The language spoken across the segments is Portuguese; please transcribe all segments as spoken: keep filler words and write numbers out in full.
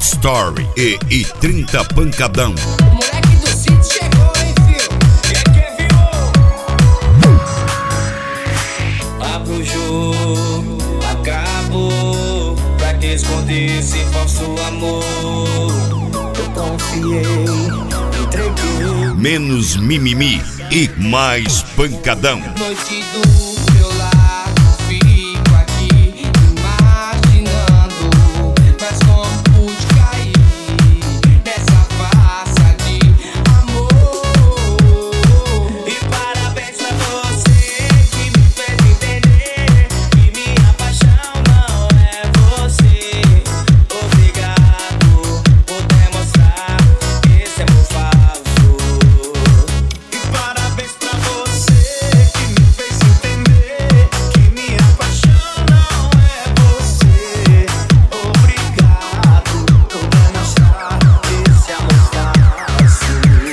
Story e, e trinta Pancadão. O moleque do sítio chegou, hein, filho? Quem que viu? Abro o jogo, acabou. Pra que esconder esse falso amor? Eu confiei, entreguei. Menos mimimi e mais pancadão. Noite do meu lado, fico aqui imaginando, mas como pude cair nessa farsa de amor. E parabéns pra você que me fez entender que minha paixão não é você. Obrigado por demonstrar esse amor falso. E parabéns pra você que me fez entender que minha paixão não é você. Obrigado por demonstrar esse amor falso.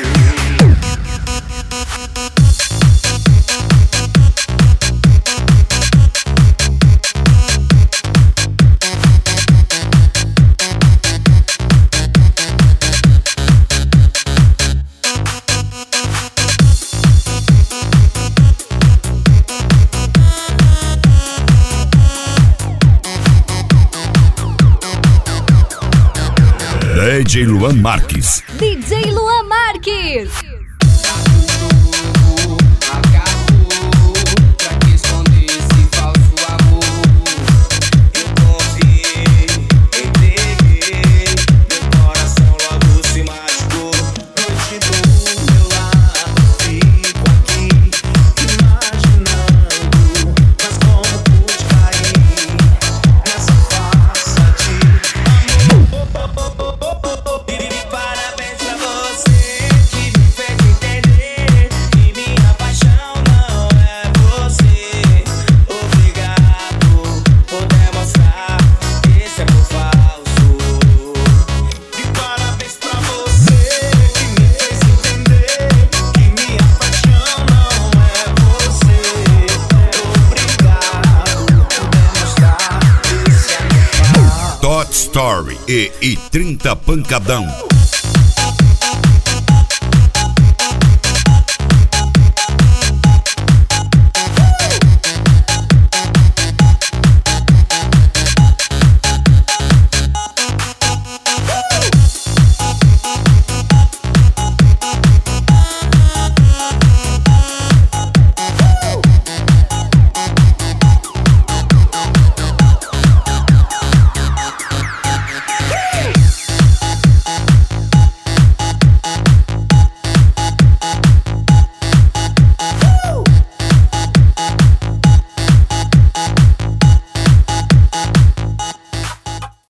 D J Luan Marques. D J Luan Marques. Acabou, pra que esconder esse falso amor? Eu confiei, entreguei. Meu coração logo se machucou. Noite do meu lado, fico aqui imaginando, mas como pude cair nessa farsa de amor. E parabéns pra você que me fez entender que minha paixão não é você. Obrigado por demonstrar esse amor falso. E parabéns pra você que me fez entender que minha paixão não é você. Obrigado por demonstrar esse amor falso. Tot Story e, e trinta Pancadão.